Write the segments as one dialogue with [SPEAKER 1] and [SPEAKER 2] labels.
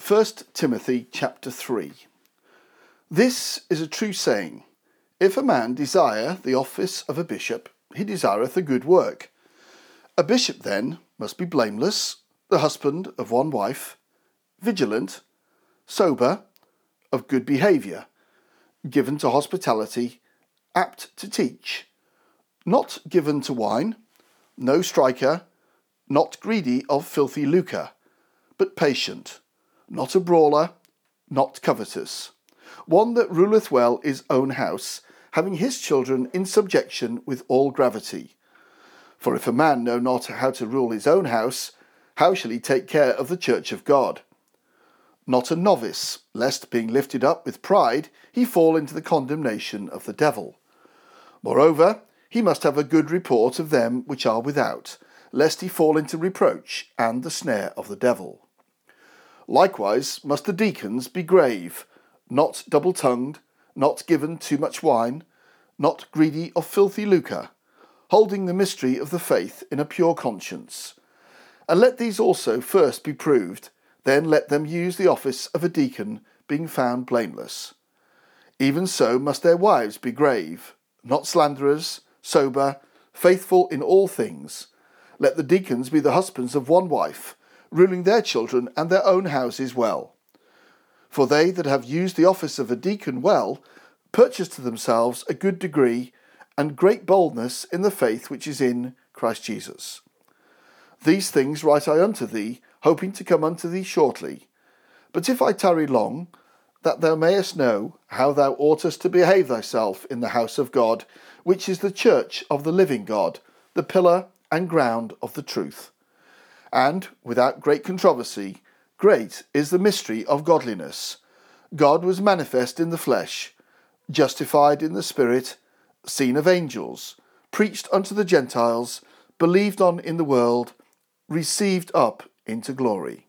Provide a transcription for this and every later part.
[SPEAKER 1] 1 Timothy chapter 3. This is a true saying, if a man desire the office of a bishop, he desireth a good work. A bishop then must be blameless, the husband of one wife, vigilant, sober, of good behaviour, given to hospitality, apt to teach, not given to wine, no striker, not greedy of filthy lucre, but patient, not a brawler, not covetous, one that ruleth well his own house, having his children in subjection with all gravity. For if a man know not how to rule his own house, how shall he take care of the church of God? Not a novice, lest being lifted up with pride, he fall into the condemnation of the devil. Moreover, he must have a good report of them which are without, lest he fall into reproach and the snare of the devil. Likewise must the deacons be grave, not double-tongued, not given too much wine, not greedy of filthy lucre, holding the mystery of the faith in a pure conscience. And let these also first be proved, then let them use the office of a deacon, being found blameless. Even so must their wives be grave, not slanderers, sober, faithful in all things. Let the deacons be the husbands of one wife, ruling their children and their own houses well. For they that have used the office of a deacon well, purchase to themselves a good degree and great boldness in the faith which is in Christ Jesus. These things write I unto thee, hoping to come unto thee shortly. But if I tarry long, that thou mayest know how thou oughtest to behave thyself in the house of God, which is the church of the living God, the pillar and ground of the truth. And, without great controversy, great is the mystery of godliness. God was manifest in the flesh, justified in the spirit, seen of angels, preached unto the Gentiles, believed on in the world, received up into glory.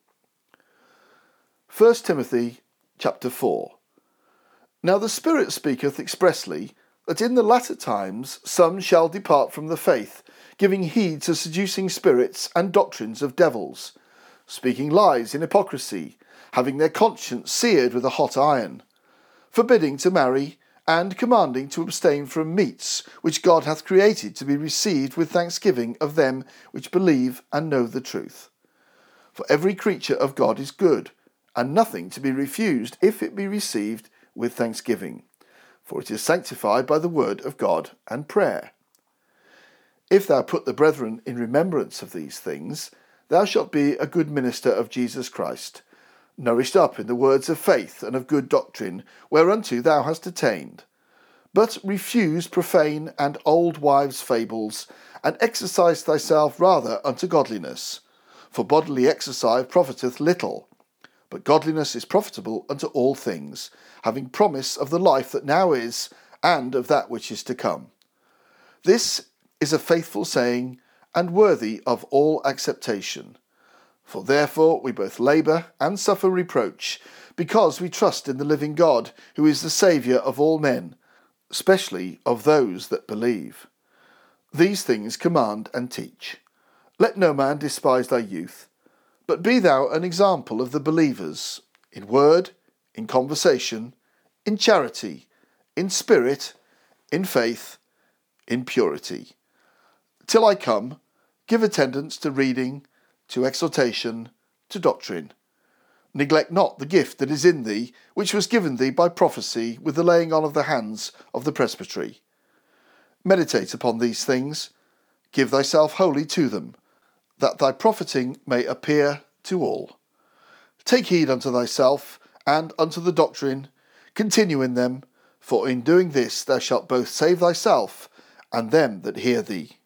[SPEAKER 1] 1 Timothy chapter 4. Now the Spirit speaketh expressly, that in the latter times some shall depart from the faith, giving heed to seducing spirits and doctrines of devils, speaking lies in hypocrisy, having their conscience seared with a hot iron, forbidding to marry, and commanding to abstain from meats which God hath created to be received with thanksgiving of them which believe and know the truth. For every creature of God is good, and nothing to be refused if it be received with thanksgiving, for it is sanctified by the word of God and prayer. If thou put the brethren in remembrance of these things, thou shalt be a good minister of Jesus Christ, nourished up in the words of faith and of good doctrine, whereunto thou hast attained. But refuse profane and old wives' fables, and exercise thyself rather unto godliness. For bodily exercise profiteth little, but godliness is profitable unto all things, having promise of the life that now is, and of that which is to come. This is a faithful saying, and worthy of all acceptation. For therefore we both labour and suffer reproach, because we trust in the living God, who is the Saviour of all men, especially of those that believe. These things command and teach. Let no man despise thy youth, but be thou an example of the believers, in word, in conversation, in charity, in spirit, in faith, in purity. Till I come, give attendance to reading, to exhortation, to doctrine. Neglect not the gift that is in thee, which was given thee by prophecy with the laying on of the hands of the presbytery. Meditate upon these things, give thyself wholly to them, that thy profiting may appear to all. Take heed unto thyself, and unto the doctrine, continue in them, for in doing this thou shalt both save thyself, and them that hear thee.